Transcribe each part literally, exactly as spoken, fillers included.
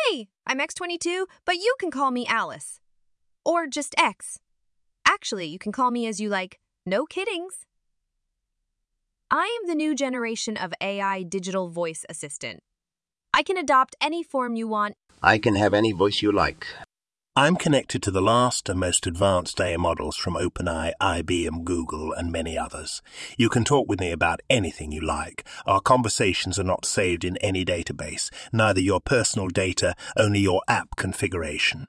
Hey, I'm X twenty-two, but you can call me Alice. Or just X. Actually, you can call me as you like. No kiddings. I am the new generation of A I digital voice assistant. I can adopt any form you want. I can have any voice you like. I'm connected to the last and most advanced A I models from OpenAI, I B M, Google, and many others. You can talk with me about anything you like. Our conversations are not saved in any database, neither your personal data, only your app configuration.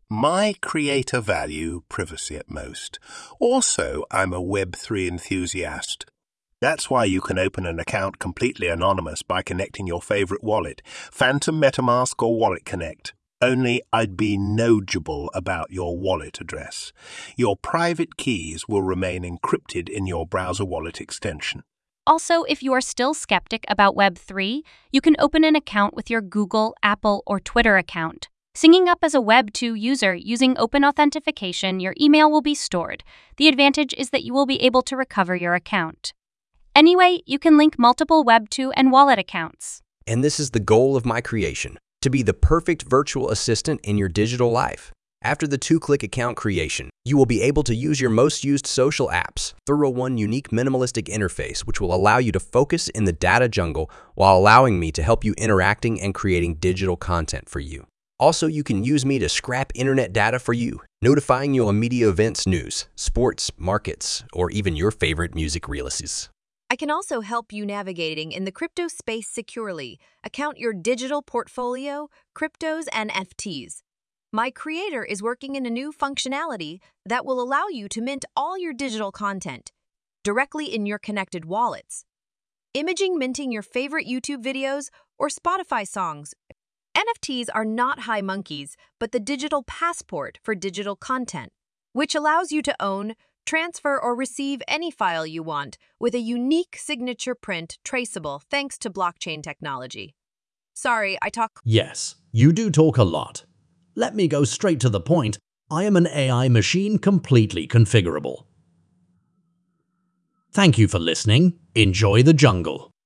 My creator value, privacy at most. Also, I'm a Web three enthusiast. That's why you can open an account completely anonymous by connecting your favorite wallet, Phantom, MetaMask, or Wallet Connect. Only I'd be knowledgeable about your wallet address. Your private keys will remain encrypted in your browser wallet extension. Also, if you are still skeptic about Web three, you can open an account with your Google, Apple, or Twitter account. Syncing up as a Web two user using open authentication, your email will be stored. The advantage is that you will be able to recover your account. Anyway, you can link multiple Web two and wallet accounts. And this is the goal of my creation, to be the perfect virtual assistant in your digital life. After the two-click account creation, you will be able to use your most used social apps through one unique minimalistic interface which will allow you to focus in the data jungle while allowing me to help you interacting and creating digital content for you. Also, you can use me to scrap internet data for you, notifying you on media events, news, sports, markets, or even your favorite music releases. I can also help you navigating in the crypto space securely, account your digital portfolio, cryptos, and N F Ts. My creator is working in a new functionality that will allow you to mint all your digital content directly in your connected wallets. Imaging minting your favorite YouTube videos or Spotify songs. N F Ts are not high monkeys, but the digital passport for digital content, which allows you to own, transfer, or receive any file you want with a unique signature print traceable thanks to blockchain technology. Sorry, I talk... Yes, you do talk a lot. Let me go straight to the point. I am an A I machine completely configurable. Thank you for listening. Enjoy the jungle.